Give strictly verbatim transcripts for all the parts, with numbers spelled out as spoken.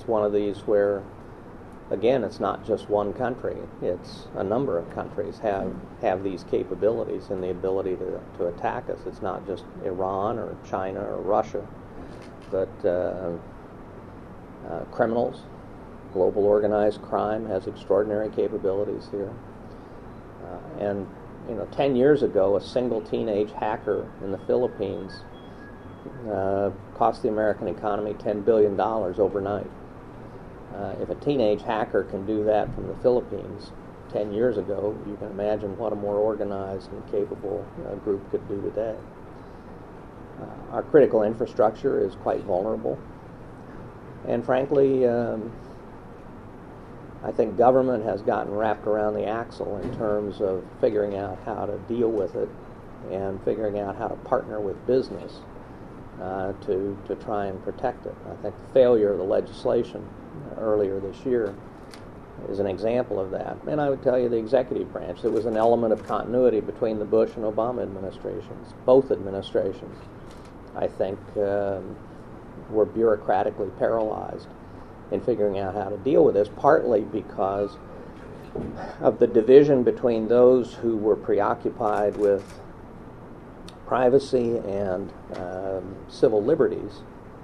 it's one of these where, again, it's not just one country. It's a number of countries have have these capabilities and the ability to, to attack us. It's not just Iran or China or Russia, but uh, uh, criminals, global organized crime has extraordinary capabilities here. Uh, and, you know, ten years ago, a single teenage hacker in the Philippines uh, cost the American economy ten billion dollars overnight. Uh, if a teenage hacker can do that from the Philippines ten years ago, you can imagine what a more organized and capable uh, group could do today. Uh, our critical infrastructure is quite vulnerable. And frankly, um, I think government has gotten wrapped around the axle in terms of figuring out how to deal with it and figuring out how to partner with business uh, to, to try and protect it. I think the failure of the legislation earlier this year is an example of that. And I would tell you the executive branch, there was an element of continuity between the Bush and Obama administrations. Both administrations, I think, um, were bureaucratically paralyzed in figuring out how to deal with this, partly because of the division between those who were preoccupied with privacy and um, civil liberties,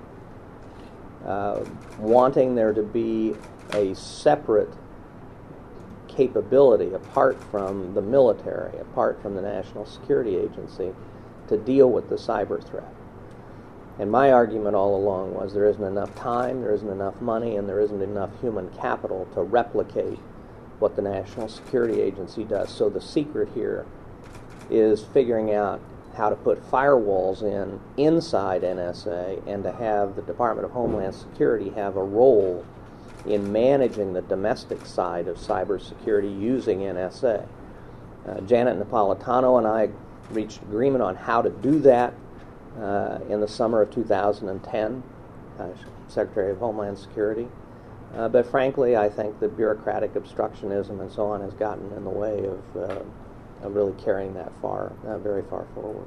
uh, wanting there to be a separate capability apart from the military, apart from the National Security Agency, to deal with the cyber threat. And my argument all along was there isn't enough time, there isn't enough money, and there isn't enough human capital to replicate what the National Security Agency does. So the secret here is figuring out how to put firewalls in inside N S A and to have the Department of Homeland Security have a role in managing the domestic side of cybersecurity using N S A. Uh, Janet Napolitano and I reached agreement on how to do that uh, in the summer of two thousand ten, uh, Secretary of Homeland Security. Uh, but frankly, I think that bureaucratic obstructionism and so on has gotten in the way of, uh, of really carrying that far, uh, very far forward.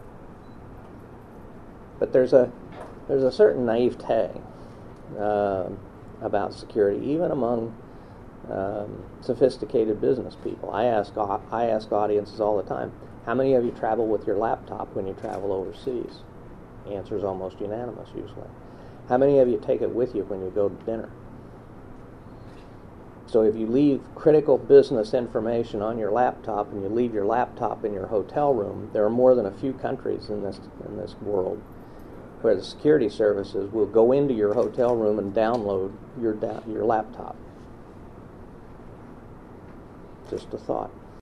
But there's a there's a certain naivete uh, about security, even among um, sophisticated business people. I ask I ask audiences all the time, how many of you travel with your laptop when you travel overseas? The answer is almost unanimous usually. How many of you take it with you when you go to dinner? So if you leave critical business information on your laptop and you leave your laptop in your hotel room, there are more than a few countries in this in this world where the security services will go into your hotel room and download your da- your laptop. Just a thought.